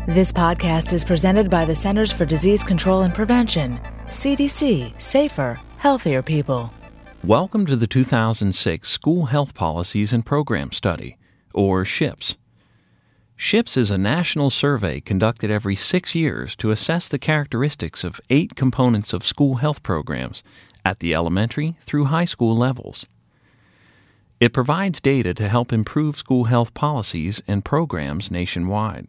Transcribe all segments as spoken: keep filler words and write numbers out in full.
This podcast is presented by the Centers for Disease Control and Prevention, C D C, Safer, Healthier People. Welcome to the two thousand six School Health Policies and Program Study, or SHIPS. SHIPS is a national survey conducted every six years to assess the characteristics of eight components of school health programs at the elementary through high school levels. It provides data to help improve school health policies and programs nationwide.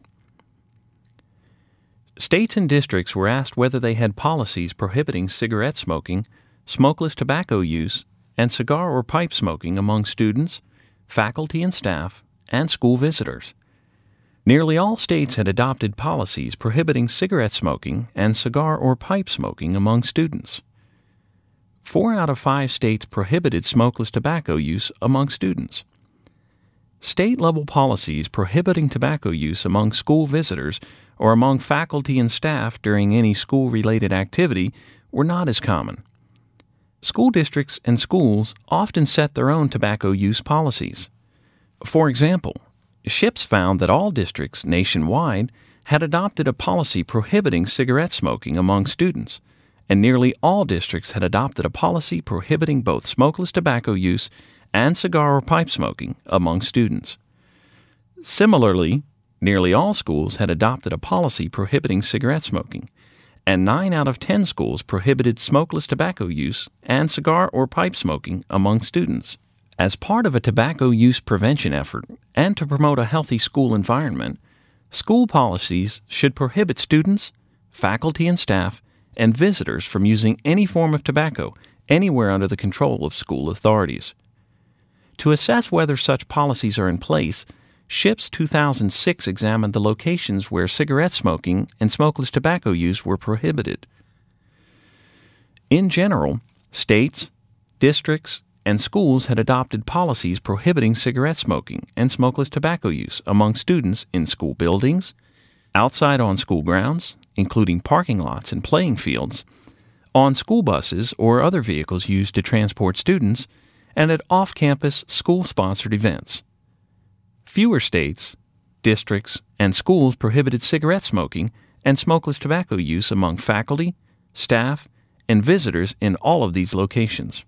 States and districts were asked whether they had policies prohibiting cigarette smoking, smokeless tobacco use, and cigar or pipe smoking among students, faculty and staff, and school visitors. Nearly all states had adopted policies prohibiting cigarette smoking and cigar or pipe smoking among students. Four out of five states prohibited smokeless tobacco use among students. State-level policies prohibiting tobacco use among school visitors or among faculty and staff during any school-related activity were not as common. School districts and schools often set their own tobacco use policies. For example, SHIPS found that all districts nationwide had adopted a policy prohibiting cigarette smoking among students, and nearly all districts had adopted a policy prohibiting both smokeless tobacco use and cigar or pipe smoking among students. Similarly, nearly all schools had adopted a policy prohibiting cigarette smoking, and nine out of ten schools prohibited smokeless tobacco use and cigar or pipe smoking among students. As part of a tobacco use prevention effort and to promote a healthy school environment, school policies should prohibit students, faculty and staff, and visitors from using any form of tobacco anywhere under the control of school authorities. To assess whether such policies are in place, SHIPS two thousand six examined the locations where cigarette smoking and smokeless tobacco use were prohibited. In general, states, districts, and schools had adopted policies prohibiting cigarette smoking and smokeless tobacco use among students in school buildings, outside on school grounds, including parking lots and playing fields, on school buses or other vehicles used to transport students, and at off-campus school-sponsored events. Fewer states, districts, and schools prohibited cigarette smoking and smokeless tobacco use among faculty, staff, and visitors in all of these locations.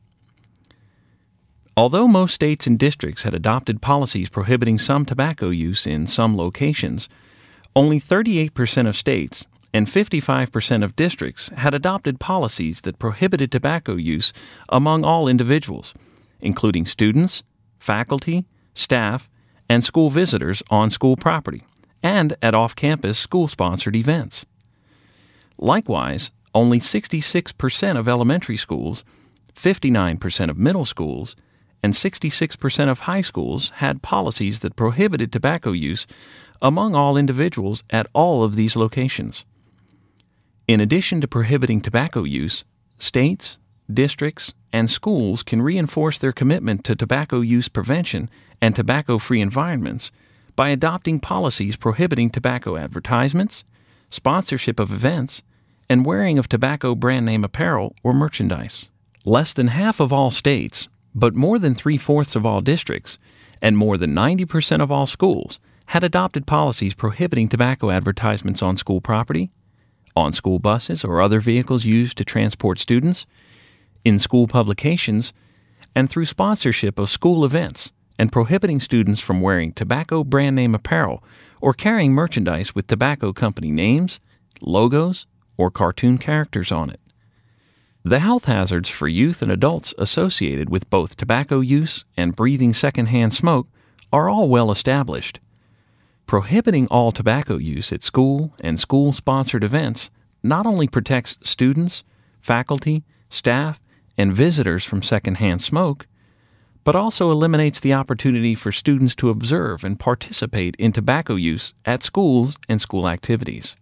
Although most states and districts had adopted policies prohibiting some tobacco use in some locations, only thirty-eight percent of states and fifty-five percent of districts had adopted policies that prohibited tobacco use among all individuals, including students, faculty, staff, and school visitors on school property, and at off-campus school-sponsored events. Likewise, only sixty-six percent of elementary schools, fifty-nine percent of middle schools, and sixty-six percent of high schools had policies that prohibited tobacco use among all individuals at all of these locations. In addition to prohibiting tobacco use, states, districts, and schools can reinforce their commitment to tobacco use prevention and tobacco-free environments by adopting policies prohibiting tobacco advertisements, sponsorship of events, and wearing of tobacco brand name apparel or merchandise. Less than half of all states, but more than three-fourths of all districts, and more than ninety percent of all schools had adopted policies prohibiting tobacco advertisements on school property, on school buses or other vehicles used to transport students, in school publications, and through sponsorship of school events, and prohibiting students from wearing tobacco brand name apparel or carrying merchandise with tobacco company names, logos, or cartoon characters on it. The health hazards for youth and adults associated with both tobacco use and breathing secondhand smoke are all well established. Prohibiting all tobacco use at school and school-sponsored events not only protects students, faculty, staff, and visitors from secondhand smoke, but also eliminates the opportunity for students to observe and participate in tobacco use at schools and school activities.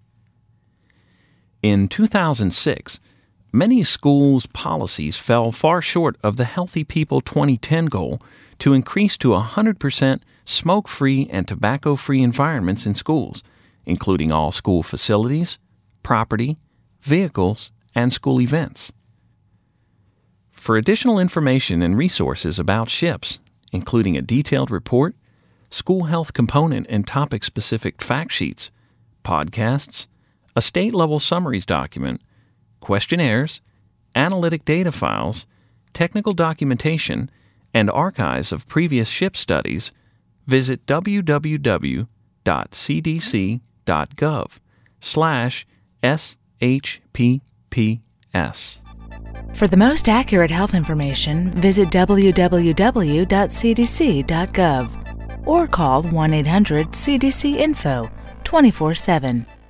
In two thousand six, many schools' policies fell far short of the Healthy People twenty ten goal to increase to one hundred percent smoke-free and tobacco-free environments in schools, including all school facilities, property, vehicles, and school events. For additional information and resources about SHIPS, including a detailed report, school health component and topic-specific fact sheets, podcasts, a state-level summaries document, questionnaires, analytic data files, technical documentation, and archives of previous ship studies, visit w w w dot c d c dot gov slash S H P P S. For the most accurate health information, visit w w w dot c d c dot gov or call one eight hundred C D C info twenty-four seven.